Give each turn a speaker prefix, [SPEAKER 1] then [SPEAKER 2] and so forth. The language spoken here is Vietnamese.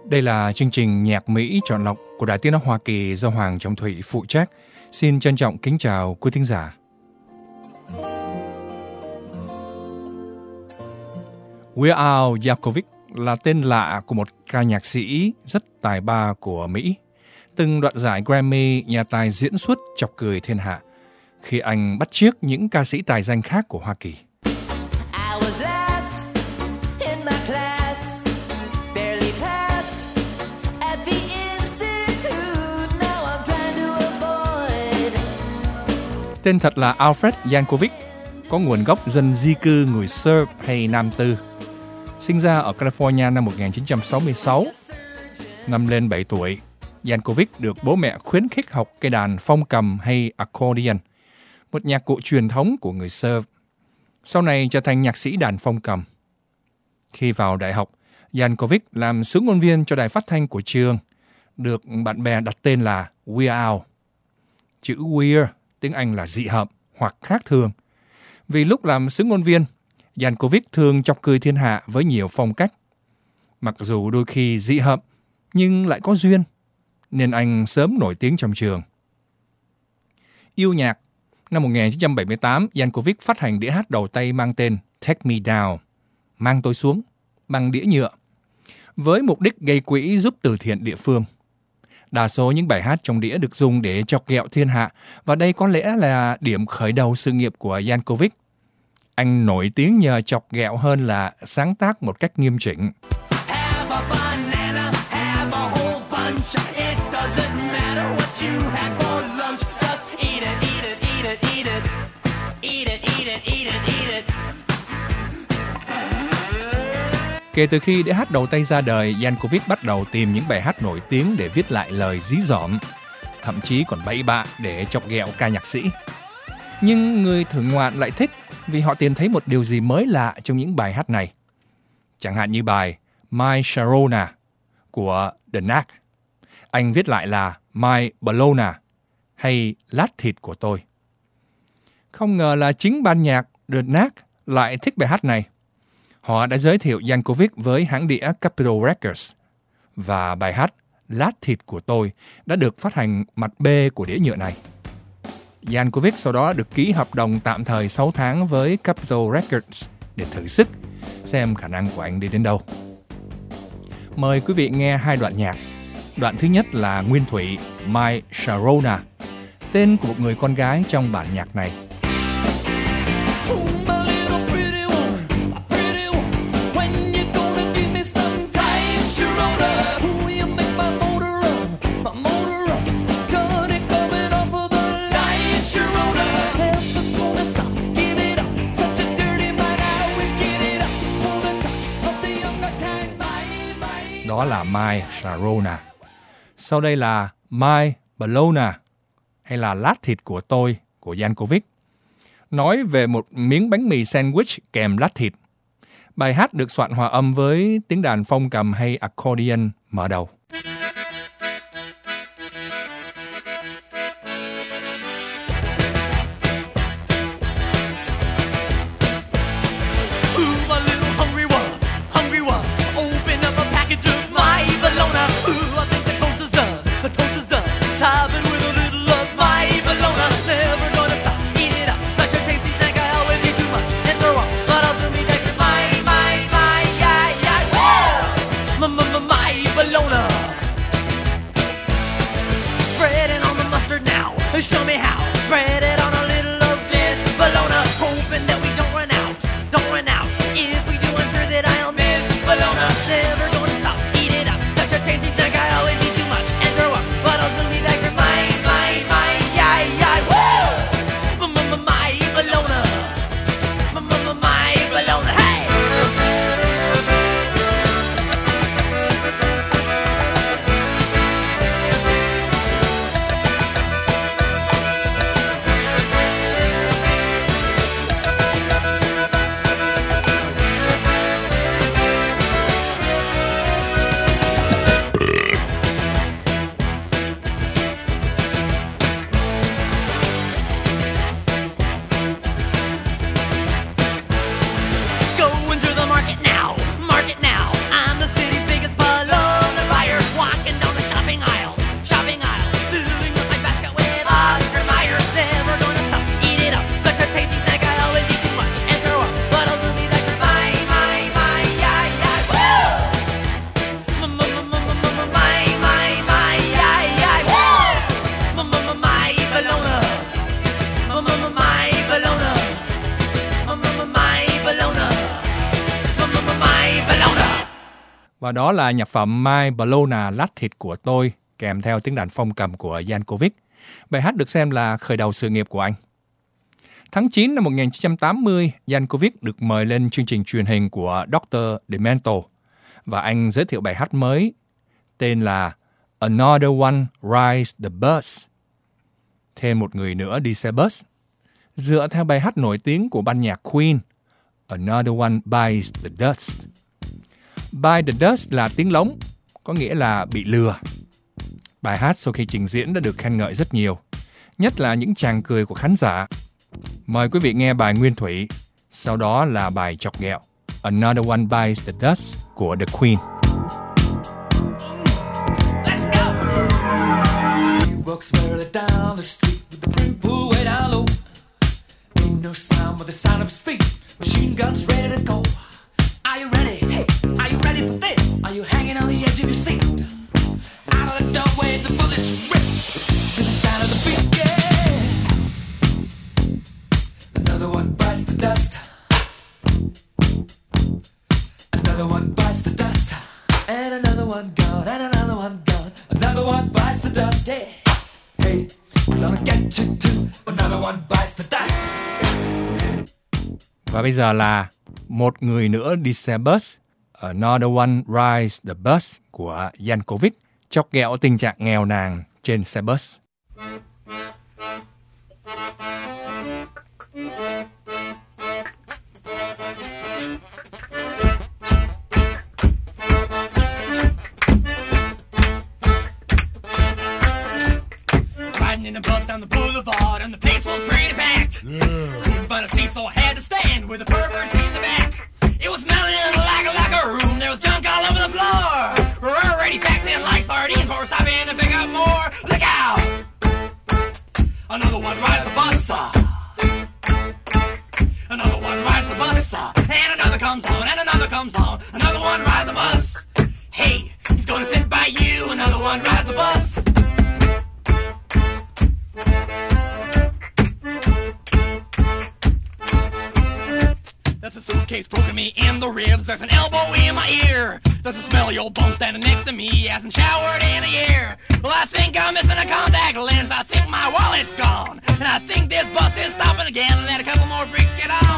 [SPEAKER 1] Đây là chương trình nhạc Mỹ chọn lọc của Đài Tiếng nói Hoa Kỳ do Hoàng Trọng Thủy phụ trách. Xin trân trọng kính chào quý thính giả. Weird Al Yankovic là tên lạ của một ca nhạc sĩ rất tài ba của Mỹ, từng đoạt giải Grammy nhà tài diễn xuất chọc cười thiên hạ khi anh bắt chước những ca sĩ tài danh khác của Hoa Kỳ. Tên thật là Alfred Yankovic, có nguồn gốc dân di cư người Serb hay Nam Tư. Sinh ra ở California năm 1966. Năm lên 7 tuổi, Yankovic được bố mẹ khuyến khích học cây đàn phong cầm hay accordion, một nhạc cụ truyền thống của người Serb. Sau này trở thành nhạc sĩ đàn phong cầm. Khi vào đại học, Yankovic làm xướng ngôn viên cho đài phát thanh của trường, được bạn bè đặt tên là Weird Al. Chữ weird tiếng Anh là dị hợm hoặc khác thường. Vì lúc làm xướng ngôn viên, Yankovic thường chọc cười thiên hạ với nhiều phong cách. Mặc dù đôi khi dị hợm, nhưng lại có duyên, nên anh sớm nổi tiếng trong trường. Yêu nhạc, năm 1978, Yankovic phát hành đĩa hát đầu tay mang tên Take Me Down, mang tôi xuống, bằng đĩa nhựa, với mục đích gây quỹ giúp từ thiện địa phương. Đa số những bài hát trong đĩa được dùng để chọc ghẹo thiên hạ, và đây có lẽ là điểm khởi đầu sự nghiệp của Yankovic. Anh nổi tiếng nhờ chọc ghẹo hơn là sáng tác một cách nghiêm chỉnh. Kể từ khi đĩa hát đầu tay ra đời, Yankovic bắt đầu tìm những bài hát nổi tiếng để viết lại lời dí dỏm, thậm chí còn bậy bạ để chọc ghẹo ca nhạc sĩ. Nhưng người thưởng ngoạn lại thích vì họ tìm thấy một điều gì mới lạ trong những bài hát này. Chẳng hạn như bài My Sharona của The Knack. Anh viết lại là My Bologna hay Lát thịt của tôi. Không ngờ là chính ban nhạc The Knack lại thích bài hát này. Họ đã giới thiệu Yankovic với hãng đĩa Capitol Records, và bài hát Lát thịt của tôi đã được phát hành mặt B của đĩa nhựa này. Yankovic sau đó được ký hợp đồng tạm thời 6 tháng với Capitol Records để thử sức, xem khả năng của anh đi đến đâu. Mời quý vị nghe hai đoạn nhạc. Đoạn thứ nhất là nguyên thủy My Sharona, tên của một người con gái trong bản nhạc này. Đó là My Sharona. Sau đây là My Bologna hay là Lát thịt của tôi của Yankovic, nói về một miếng bánh mì sandwich kèm lát thịt. Bài hát được soạn hòa âm với tiếng đàn phong cầm hay accordion mở đầu.
[SPEAKER 2] Show me how. Spread it on a little of this bologna, hoping that we don't run out. If we do, I'm sure that I'll miss bologna. Never gonna stop, eat it up. Such a tasty snack, I always eat too much and throw up. But I'll soon be back for my, woo! My bologna. My bologna, hey!
[SPEAKER 1] Và đó là nhạc phẩm My Bologna lát thịt của tôi, kèm theo tiếng đàn phong cầm của Yankovic. Bài hát được xem là khởi đầu sự nghiệp của anh. Tháng 9 năm 1980, Yankovic được mời lên chương trình truyền hình của Dr. Demento và anh giới thiệu bài hát mới tên là Another One Rides the Bus, thêm một người nữa đi xe bus, dựa theo bài hát nổi tiếng của ban nhạc Queen, Another One Bites the Dust. Bite the Dust là tiếng lóng, có nghĩa là bị lừa. Bài hát sau khi trình diễn đã được khen ngợi rất nhiều, nhất là những tràng cười của khán giả. Mời quý vị nghe bài nguyên thủy, sau đó là bài chọc ghẹo Another One Bites the Dust của The Queen.
[SPEAKER 3] Let's go! Steve walks merrily down the street with the brim pulled way down low. Ain't no sound but the sound of his feet. Machine guns ready to go. Are you ready? Hey, are you ready for this? Are you hanging on the edge of your seat? Out of the doorway, the bullets rip to the sound of the beat. Yeah. Another one bites the dust. Another one bites the dust. And another one gone. And another one gone. Another one bites the dust. Hey, hey, I'm gonna get you too. Another one bites the dust.
[SPEAKER 1] Và bây giờ là một người nữa đi xe bus, Another One Rides the Bus của Yankovic, chọc ghẹo tình trạng nghèo nàn trên xe bus.
[SPEAKER 2] Riding in a bus down the boulevard and the place was pretty packed. Couldn't find a seat, so I had to stand with the perverts in the back. It was smelling like a room. There was junk all over the floor. Already packed in like sardines before stopping to pick up more. Look out! Another one rides the bus. Another one rides the bus. And another comes on, and another comes on. Another one rides the bus. Hey, he's gonna sit by you. Another one rides the bus. There's a suitcase poking me in the ribs. There's an elbow in my ear. There's a smelly old bum standing next to me. He hasn't showered in a year. Well, I think I'm missing a contact lens. I think my wallet's gone. And I think this bus is stopping again. Let a couple more freaks get on.